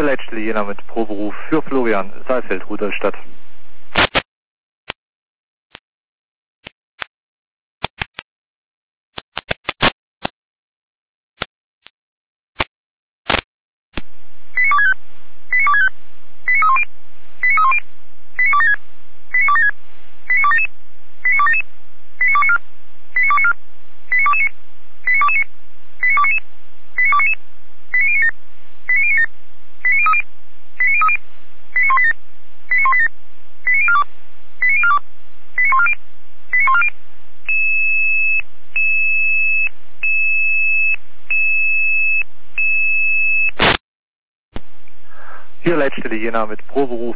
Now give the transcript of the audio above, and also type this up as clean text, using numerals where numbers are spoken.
letzte Jena mit Proberuf für Florian, Saalfeld, Rudolstadt. Hier letzte Jena mit Proberuf